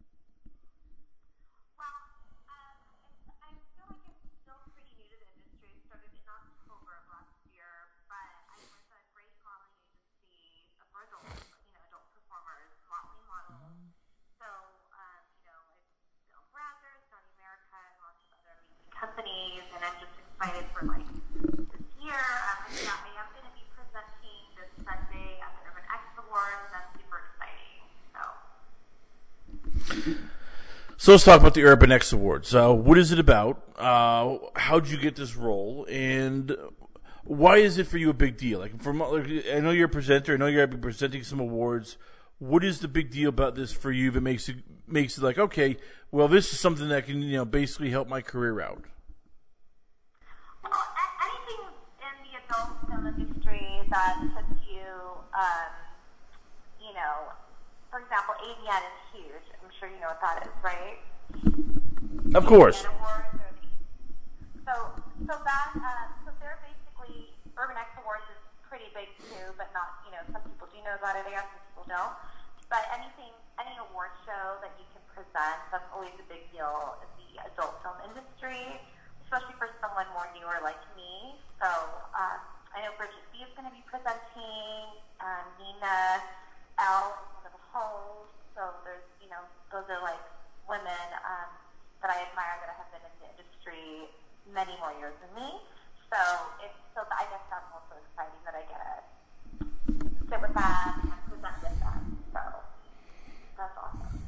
Companies, and I'm just excited for like this year. Um, I, yeah, I am going to be presenting this Sunday at the Urban X Awards, and that's super exciting. So, so let's talk about the Urban X Awards. Uh, what is it about? Uh, how did you get this role, and why is it for you a big deal? Like, from like, I know you're a presenter. I know you're going to be presenting some awards. What is the big deal about this for you that makes it makes it like, okay, well, this is something that can, you know, basically help my career out? Well, anything in the adult film industry that puts you, um, you know, for example, A V N is huge. I'm sure you know what that is, right? Of course. So, so that, uh, so they're basically, Urban X Awards is pretty big too, but not, you know, some people do know about it, I guess, some people don't. But anything, any award show that you can present, that's always a big deal in the adult film industry, especially for someone more newer like me. So um, I know Bridget B is going to be presenting, um, Nina L is one of the hosts. So there's, you know, those are like women um, that I admire that have been in the industry many more years than me. So it's so I guess that's also exciting that I get to sit with them and present with them. So that's awesome.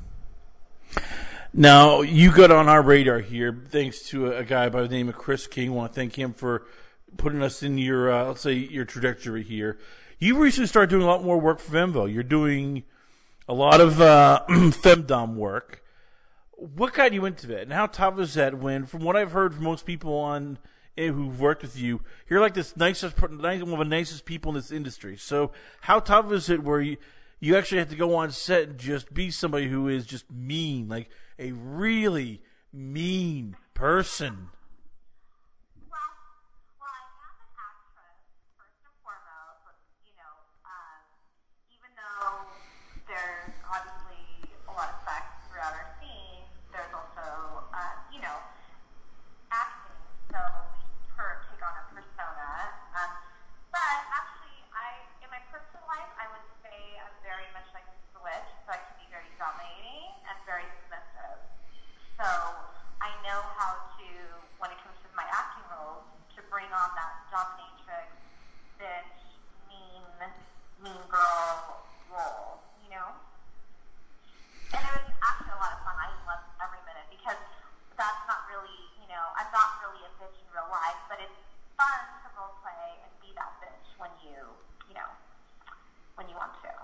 Now, you got on our radar here thanks to a, a guy by the name of Chris King. I want to thank him for putting us in your, uh, let's say, your trajectory here. You recently started doing a lot more work for Venvo. You're doing a lot of uh, femdom work. What got you into that, and how tough is that when, from what I've heard from most people on who've worked with you, you're like this nicest, one of the nicest people in this industry. So how tough is it where you, you actually have to go on set and just be somebody who is just mean, like a really mean person? Well, well, I am an actress, first and foremost. You know, um, even though there's obviously a lot of sex throughout our scenes, there's also, uh, you know, acting. So her take on a persona. Um, but actually, I in my personal life, I would say I'm very much like a switch, so I can be very dominating and very submissive. So I know how to, when it comes to my acting roles, to bring on that dominatrix, bitch, mean, mean girl role, you know? And it was actually a lot of fun. I loved every minute because that's not really, you know, I'm not really a bitch in real life, but it's fun to role play and be that bitch when you, you know, when you want to.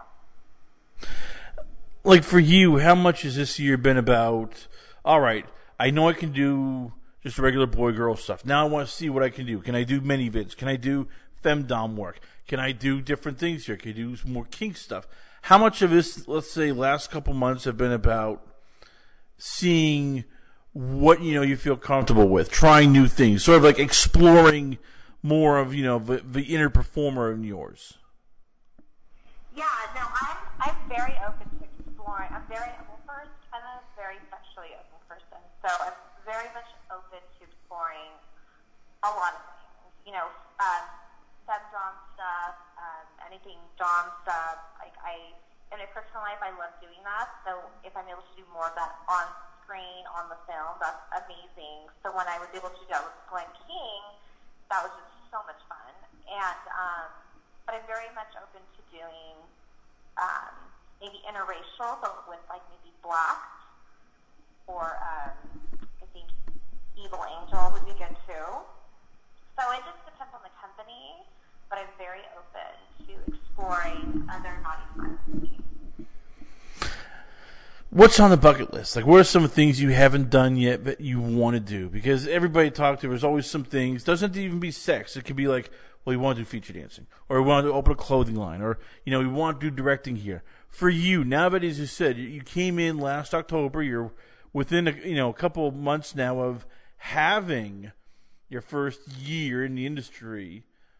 Like for you, how much has this year been about, all right, I know I can do just regular boy-girl stuff. Now I want to see what I can do. Can I do mini-vids? Can I do femdom work? Can I do different things here? Can I do some more kink stuff? How much of this, let's say, last couple months have been about seeing what, you know, you feel comfortable with, trying new things, sort of like exploring more of, you know, the, the inner performer in yours? Yeah, no, I'm I'm very open to exploring. I'm very, well, first, I'm a very sexually open person, so I'm very much open to exploring a lot of things. You know, um, femdom stuff, um, anything dom stuff. Like I, in my personal life, I love doing that. So if I'm able to do more of that on screen, on the film, that's amazing. So when I was able to do that with Glenn King, that was just so much fun. And um, but I'm very much open to doing um, maybe interracial, but with like maybe black, or um, I think Evil Angel would be good too. So it just depends on the company, but I'm very open to exploring other naughty fun. What's on the bucket list? Like, what are some things you haven't done yet that you want to do? Because everybody I talk to, there's always some things. Doesn't even be sex. It could be like, well, we want to do feature dancing, or we want to open a clothing line, or, you know, we want to do directing here. For you, now that, as you said, you came in last October, you're within a, you know, a couple of months now of having your first year in the industry.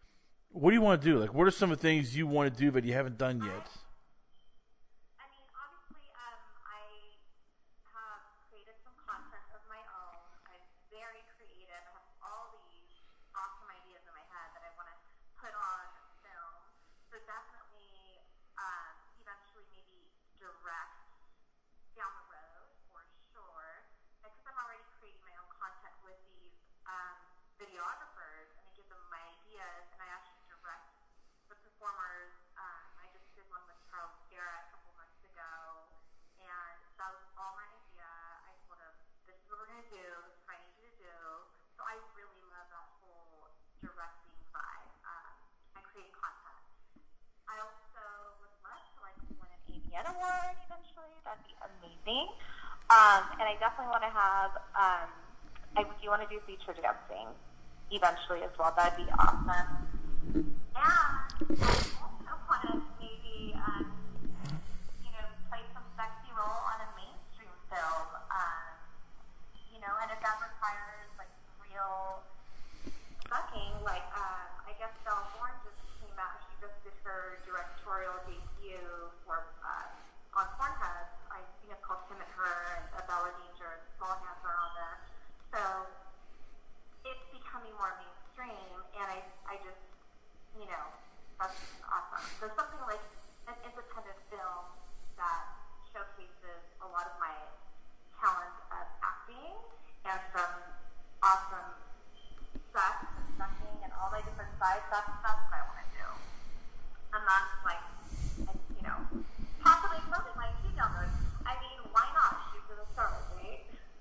What do you want to do? Like, what are some of the things you want to do that you haven't done yet? I mean, obviously, um, I have created some content of my own. I'm very creative. I have all these awesome ideas in my head that I want to put on film. So definitely, um, eventually, maybe direct down the road for sure. Because I'm already creating my own content with these um, videographers, and I give them my ideas, and I actually direct the performers. Um, I just did one with Charles Garrett a couple months ago, and that was all my idea. I told him, this is what we're going to do, this is what I need you to do. So I really love that whole directing vibe. Um, I create content. I also would love to like win an A V N award eventually. That'd be amazing. Um, and I definitely want to have, um, I do want to do feature dancing eventually as well. That'd be awesome. And I also want to maybe, um, you know, play some sexy role on a mainstream film. Um, you know, and if that requires like real fucking, like, um, I guess Belle Bourne just came out. She just did her directorial debut for uh, on Pornhub. I think it's called Him and Her, and Bella Danger, Small Hands are on there. So it's becoming more mainstream, and I, I just, you know, that's awesome. So something like an independent film that showcases a lot of my talent of acting and some awesome sex and stuffing and all my different sides. That's, that's what I want to do. And that's like, you know, possibly something like you down the road. I mean, why not shoot for the stars, right?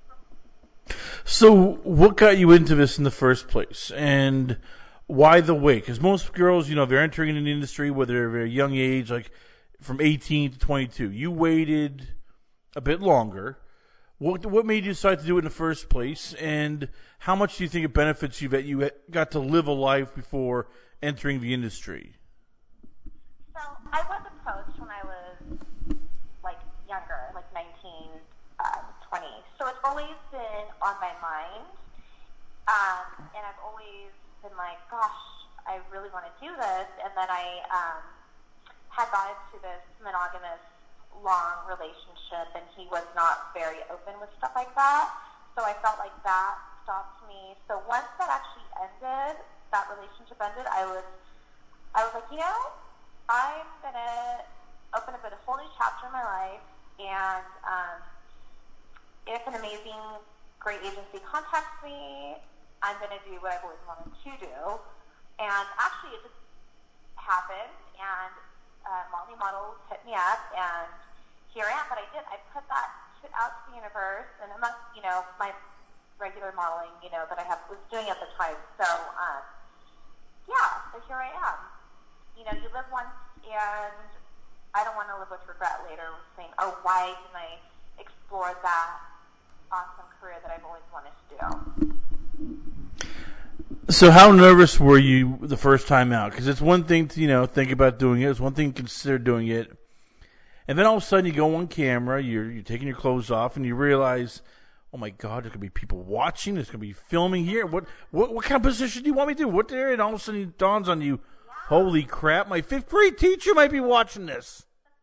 So, what got you into this in the first place, and why the wait? Because most girls, you know, they're entering in the industry, whether they're a young age, like from eighteen to twenty-two. You waited a bit longer. What what made you decide to do it in the first place, and how much do you think it benefits you that you got to live a life before entering the industry? So, I was approached when I was like younger, like nineteen, um, twenty. So it's always been on my mind, um, and I've always been like, gosh, I really want to do this. And then I um, had got into this monogamous long relationship, and he was not very open with stuff like that. So I felt like that stopped me. So once that actually ended, that relationship ended, I was, I was like, you know, I'm gonna open up a whole new chapter in my life, and um, if an amazing, great agency contacts me, I'm going to do what I've always wanted to do. And actually, it just happened, and uh, Molly Models hit me up, and here I am. But I did, I put that shit out to the universe, and amongst, you know, my regular modeling, you know, that I have was doing at the time. So, um, yeah, so here I am. You know, you live once, and I don't want to live with regret later, saying, oh, why didn't I explore that awesome career that I've always wanted to do. So how nervous were you the first time out? Because it's one thing to, you know, think about doing it. It's one thing to consider doing it. And then all of a sudden you go on camera, you're, you're taking your clothes off, and you realize, oh my God, there's going to be people watching. There's going to be filming here. What, what what kind of position do you want me to do? What there? And all of a sudden it dawns on you, holy crap, my fifth grade teacher might be watching this.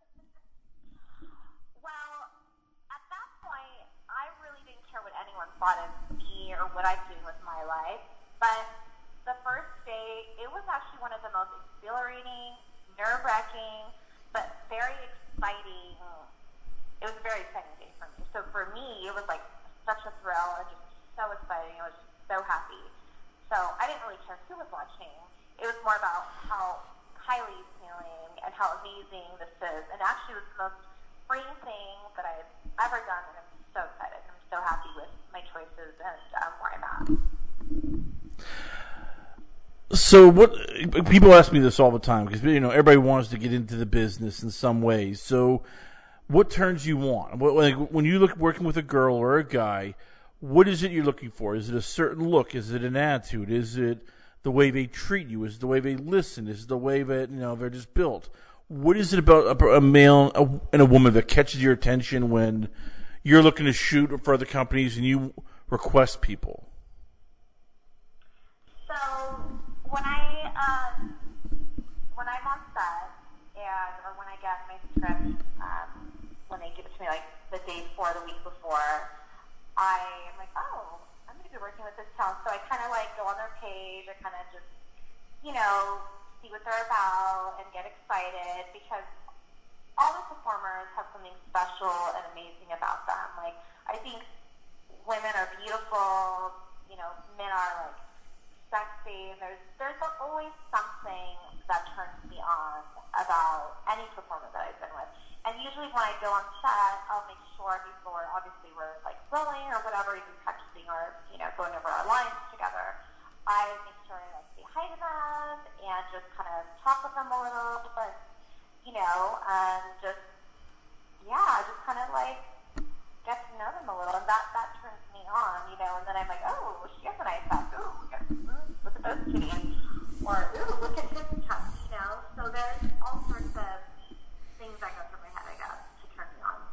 Thought of me or what I'm doing with my life, but the first day, it was actually one of the most exhilarating, nerve-wracking, but very exciting. It was a very exciting day for me. So for me, it was like such a thrill and just so exciting. I was just so happy. So I didn't really care who was watching. It was more about how Kylie's feeling and how amazing this is. And actually, it was the most freeing thing that I've ever done, and I'm so excited. I'm so happy with my choices and um, where I'm at. So what people ask me this all the time, because you know everybody wants to get into the business in some ways. So what turns you on? What, like when you look working with a girl or a guy, what is it you're looking for? Is it a certain look? Is it an attitude? Is it the way they treat you? Is it the way they listen? Is it the way that you know they're just built? What is it about a, a male and a woman that catches your attention when you're looking to shoot for other companies and you request people? So when I um, or when I get my script, um, when they give it to me, like the day before, the week before, I am like, oh, I'm going to be working with this talent. So I kind of like go on their page. I kind of just, you know, see what they're about and get excited because all the performers have something special and amazing about them. Like, I think women are beautiful, you know, men are like sexy, and there's there's always something that turns me on about any performer that I've been with. And usually when I go on set, I'll make sure before, obviously we're like rolling or whatever, even texting or, you know, going over our lines together, I make sure I like say hi to them and just kind of talk with them a little, but, you know, and just, yeah, just kind of like get to know them a little, and that, that turns me on, you know, and then I'm like, oh, she has a nice house, ooh, look at, look at those kitties, or ooh, look at his cup, you know, so there's all sorts of things that go through my head, I guess, to turn me on.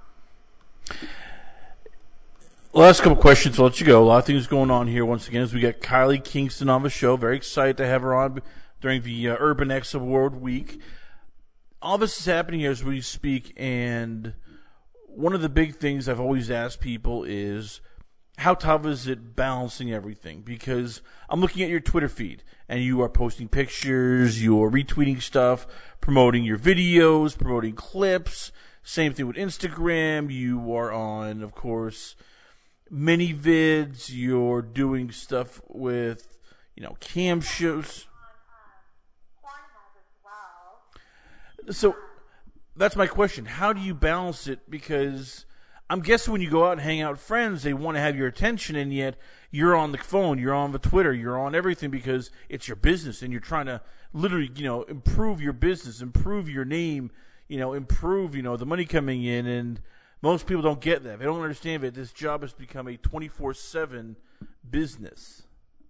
Last couple questions, I'll let you go. A lot of things going on here once again as we got Kylie Kingston on the show. Very excited to have her on during the uh, Urban X Award Week. All this is happening here as we speak, and one of the big things I've always asked people is, how tough is it balancing everything? Because I'm looking at your Twitter feed, and you are posting pictures, you're retweeting stuff, promoting your videos, promoting clips. Same thing with Instagram. You are on, of course, mini vids. You're doing stuff with, you know, cam shows. So that's my question. How do you balance it? Because I'm guessing when you go out and hang out with friends, they want to have your attention, and yet you're on the phone, you're on the Twitter, you're on everything because it's your business, and you're trying to literally, you know, improve your business, improve your name, you know, improve, you know, the money coming in, and most people don't get that. They don't understand that this job has become a twenty-four seven business.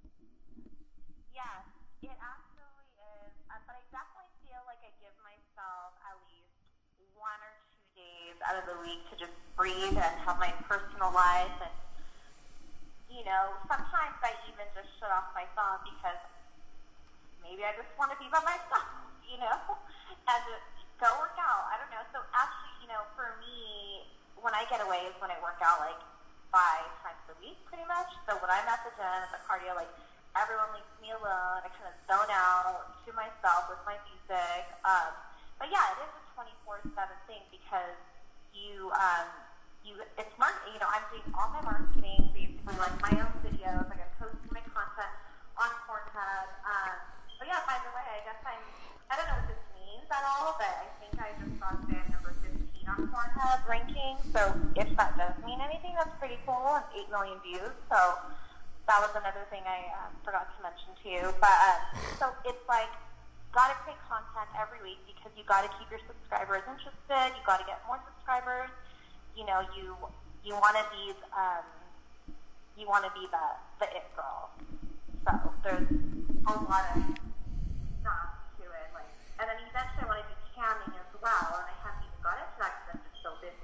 Out of the week to just breathe and have my personal life, and you know, sometimes I even just shut off my phone because maybe I just want to be by myself, you know, and just go work out. I don't know. So actually, you know, for me, when I get away is when I work out like five times a week, pretty much. So when I'm at the gym, at the cardio, like everyone leaves me alone. I kind of zone out to myself with my music. Um, but yeah, it is a twenty-four seven thing because You, um, you, it's marketing, you know, I'm doing all my marketing, basically, like my own videos, like I'm posting my content on Pornhub, um, but yeah, by the way, I guess I'm, I don't know what this means at all, but I think I just got fan number fifteen on Pornhub ranking, so if that does mean anything, that's pretty cool, and eight million views, so that was another thing I um, forgot to mention to you, but, um, so it's like, got to create content every week because you got to keep your subscribers interested. You got to get more subscribers. You know, you you want to be um, you want to be the the it girl. So there's a lot of stuff to it. Like, and then eventually I want to do camming as well, and I haven't even got into that because I'm just so busy.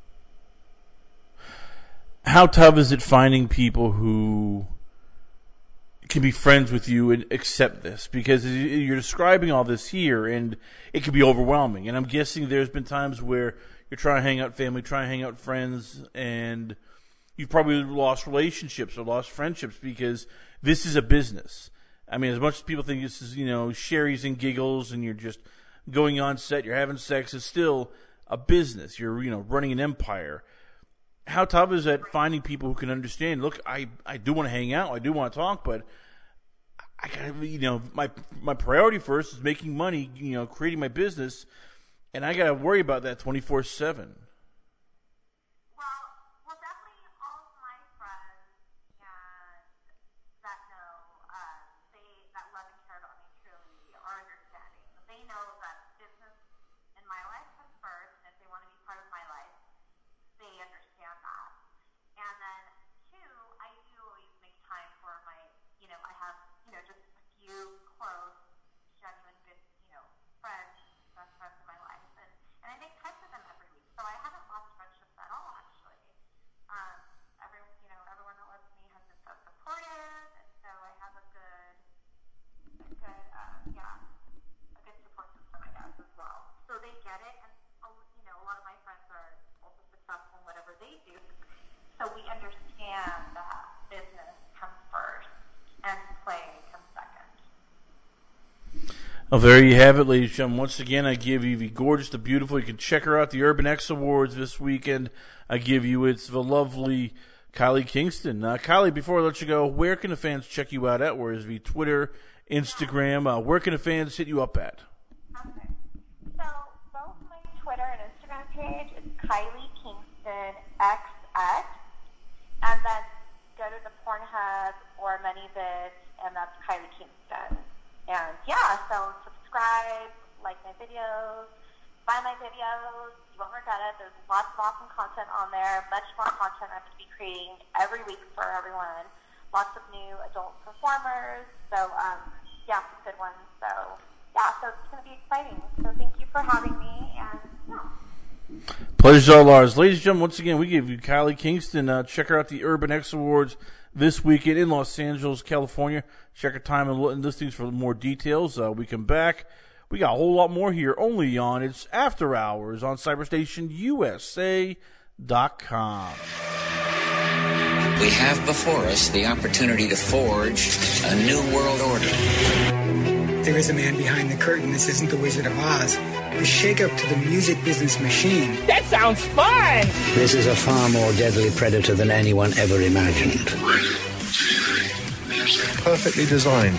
How tough is it finding people who can be friends with you and accept this? Because you're describing all this here, and it can be overwhelming. And I'm guessing there's been times where you're trying to hang out with family, trying to hang out with friends, and you've probably lost relationships or lost friendships because this is a business. I mean, as much as people think this is, you know, Sherry's and giggles and you're just going on set, you're having sex, it's still a business. You're, you know, running an empire. How tough is that finding people who can understand, look, I, I do want to hang out, I do want to talk, but I gotta, you know, my my priority first is making money, you know, creating my business, and I gotta worry about that twenty-four seven. Well, well, definitely all of my friends and that know, uh, they that love and care about me truly are understanding. They know that business in my life comes first, and if they want to be part of my life, they understand that. And then two, I do always make time for my, you know, I have, you know, just a few close, genuine, good, you know, friends, best friends in my life, and, and I make time for them every week. So I have Well, there you have it, ladies and gentlemen. Once again, I give you the gorgeous, the beautiful. You can check her out, the Urban X Awards this weekend. I give you, it's the lovely Kylie Kingston. Uh, Kylie, before I let you go, where can the fans check you out at? Where is the Twitter, Instagram? Uh, where can the fans hit you up at? Okay. So, both my Twitter and Instagram page is Kylie Kingston X X. And then go to the Pornhub or ManyVids, and that's Kylie Kingston. And yeah, so subscribe, like my videos, buy my videos. You won't regret it. There's lots of awesome content on there. Much more content I'm going to be creating every week for everyone. Lots of new adult performers. So um, yeah, some good ones. So yeah, so it's going to be exciting. So thank you for having me. And yeah. Pleasure's all ours. Ladies and gentlemen, once again, we give you Kylie Kingston. Uh, check her out, the Urban X Awards this weekend in Los Angeles, California. Check her time and listings for more details. Uh, we come back. We got a whole lot more here only on It's After Hours on Cyberstation U S A dot com. We have before us the opportunity to forge a new world order. There is a man behind the curtain. This isn't the Wizard of Oz. A shake-up to the music business machine. That sounds fun! This is a far more deadly predator than anyone ever imagined. Perfectly designed.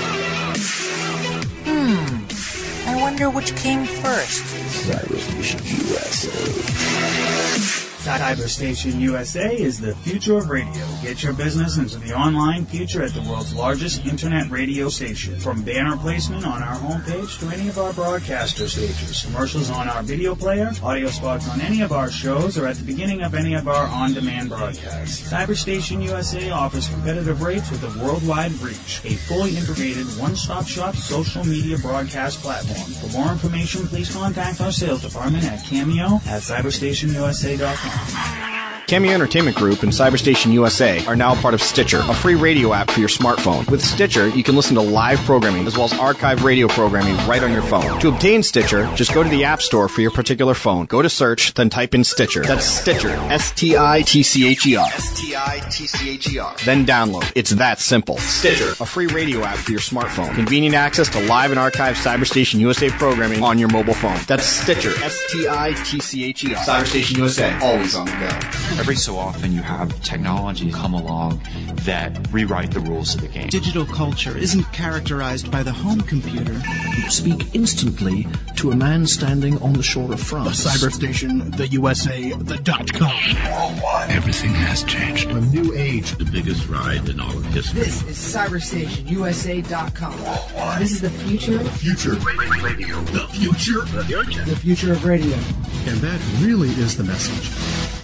Hmm. I wonder which came first. Cyberstation U S A. Cyberstation U S A is the future of radio. Get your business into the online future at the world's largest internet radio station. From banner placement on our homepage to any of our broadcaster stages, commercials on our video player, audio spots on any of our shows, or at the beginning of any of our on-demand broadcasts. Cyberstation U S A offers competitive rates with a worldwide reach. A fully integrated one-stop shop social media broadcast platform. For more information, please contact our sales department at Cameo at cyberstation U S A dot com. Cameo Entertainment Group and Cyberstation U S A are now part of Stitcher, a free radio app for your smartphone. With Stitcher, you can listen to live programming as well as archived radio programming right on your phone. To obtain Stitcher, just go to the App Store for your particular phone. Go to search, then type in Stitcher. That's Stitcher. S T I T C H E R. S T I T C H E R. Then download. It's that simple. Stitcher, a free radio app for your smartphone. Convenient access to live and archived Cyberstation U S A programming on your mobile phone. That's Stitcher. S T I T C H E R. Cyberstation U S A. Always on the go. Every so often you have technology come along that rewrite the rules of the game. Digital culture isn't characterized by the home computer. You speak instantly to a man standing on the shore of France. The Cyberstation, the U S A, the dot com. Worldwide. Everything has changed. A new age. The biggest ride in all of history. This is Cyberstation U S A dot com. Worldwide. This is the future. The future. Radio. The future. The future of radio. And that really is the message.